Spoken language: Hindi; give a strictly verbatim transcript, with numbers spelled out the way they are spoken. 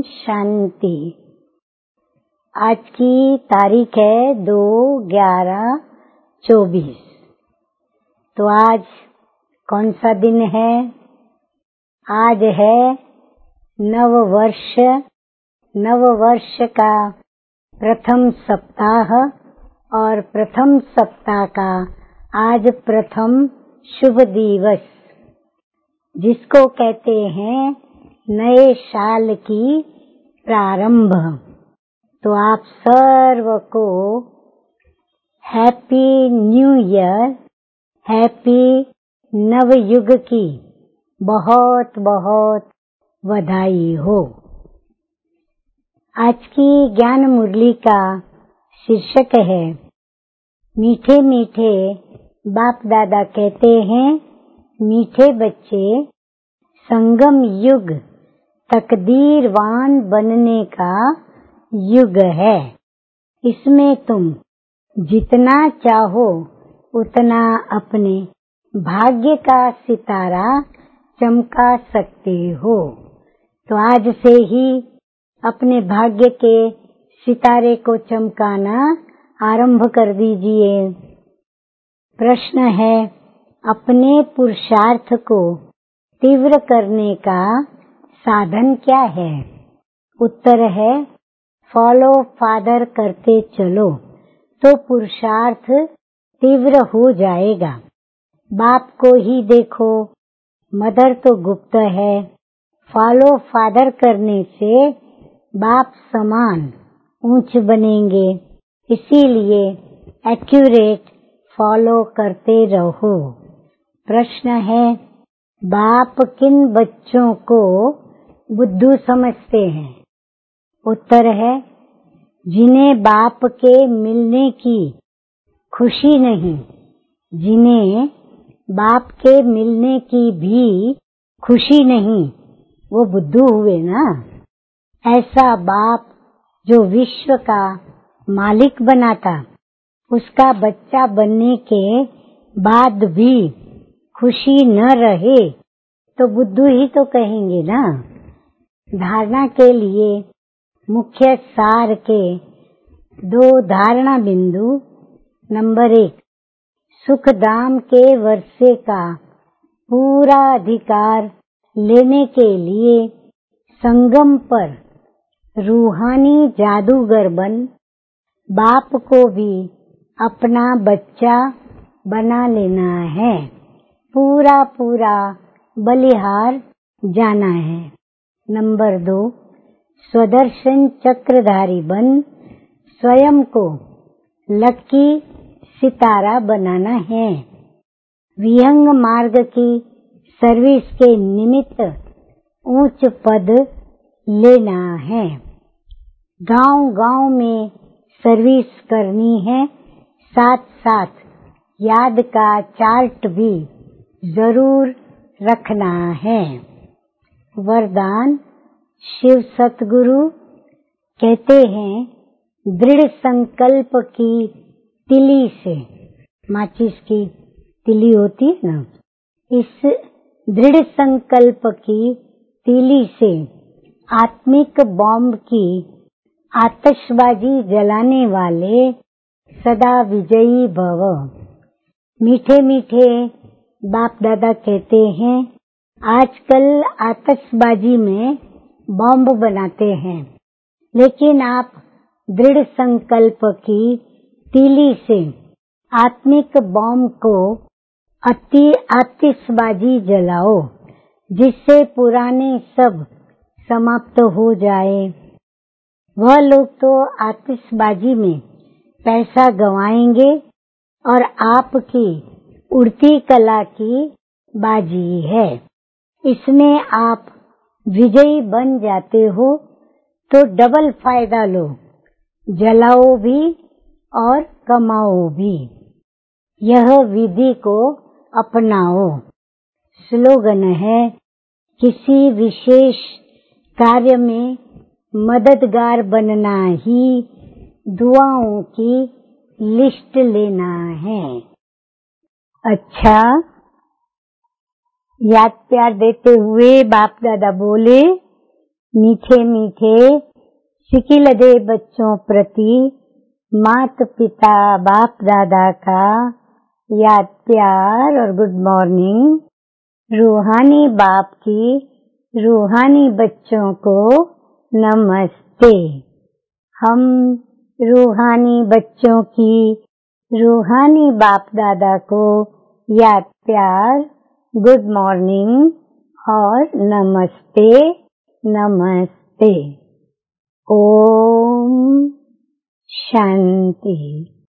शांति। आज की तारीख है दो ग्यारह चौबीस। तो आज कौन सा दिन है? आज है नव वर्ष। नव वर्ष का प्रथम सप्ताह और प्रथम सप्ताह का आज प्रथम शुभ दिवस, जिसको कहते हैं नए साल की प्रारंभ। तो आप सर्व को हैप्पी न्यू ईयर, हैप्पी नवयुग की बहुत बहुत बधाई हो। आज की ज्ञान मुरली का शीर्षक है मीठे मीठे बाप दादा कहते हैं, मीठे बच्चे, संगम युग तकदीरवान बनने का युग है। इसमें तुम जितना चाहो उतना अपने भाग्य का सितारा चमका सकते हो। तो आज से ही अपने भाग्य के सितारे को चमकाना आरंभ कर दीजिए। प्रश्न है, अपने पुरुषार्थ को तीव्र करने का साधन क्या है? उत्तर है, फॉलो फादर करते चलो तो पुरुषार्थ तीव्र हो जाएगा। बाप को ही देखो, मदर तो गुप्त है। फॉलो फादर करने से बाप समान ऊंच बनेंगे, इसीलिए एक्यूरेट फॉलो करते रहो। प्रश्न है, बाप किन बच्चों को बुद्धू समझते हैं? उत्तर है, जिन्हें बाप के मिलने की खुशी नहीं, जिन्हें बाप के मिलने की भी खुशी नहीं, वो बुद्धू हुए ना। ऐसा बाप जो विश्व का मालिक बनाता, उसका बच्चा बनने के बाद भी खुशी न रहे तो बुद्धू ही तो कहेंगे ना। धारणा के लिए मुख्य सार के दो धारणा बिंदु। नंबर एक, सुख धाम के वर्षे का पूरा अधिकार लेने के लिए संगम पर रूहानी जादूगर बन बाप को भी अपना बच्चा बना लेना है। पूरा पूरा बलिहार जाना है। नंबर दो, स्वदर्शन चक्रधारी बन स्वयं को लकी सितारा बनाना है। विहंग मार्ग की सर्विस के निमित्त उच्च पद लेना है। गांव गांव में सर्विस करनी है, साथ साथ याद का चार्ट भी जरूर रखना है। वरदान शिव सतगुरु कहते हैं, दृढ़ संकल्प की तिली से, माचिस की तिली होती है ना, इस दृढ़ संकल्प की तिली से आत्मिक बॉम्ब की आतिशबाजी जलाने वाले सदा विजयी भव। मीठे मीठे बाप दादा कहते हैं, आजकल आतिशबाजी में बॉम्ब बनाते हैं, लेकिन आप दृढ़ संकल्प की तीली से आत्मिक बॉम्ब को अति आतिशबाजी जलाओ, जिससे पुराने सब समाप्त हो जाए। वह लोग तो आतिशबाजी में पैसा गंवाएंगे और आपकी उड़ती कला की बाजी है। इसमें आप विजयी बन जाते हो तो डबल फायदा लो, जलाओ भी और कमाओ भी। यह विधि को अपनाओ। स्लोगन है, किसी विशेष कार्य में मददगार बनना ही दुआओं की लिस्ट लेना है। अच्छा, याद प्यार देते हुए बाप दादा बोले, मीठे मीठे सिकिलदे बच्चों प्रति माता पिता बाप दादा का याद प्यार और गुड मॉर्निंग। रूहानी बाप की रूहानी बच्चों को नमस्ते। हम रूहानी बच्चों की रूहानी बाप दादा को याद प्यार गुड मॉर्निंग और नमस्ते नमस्ते। ओम शांति।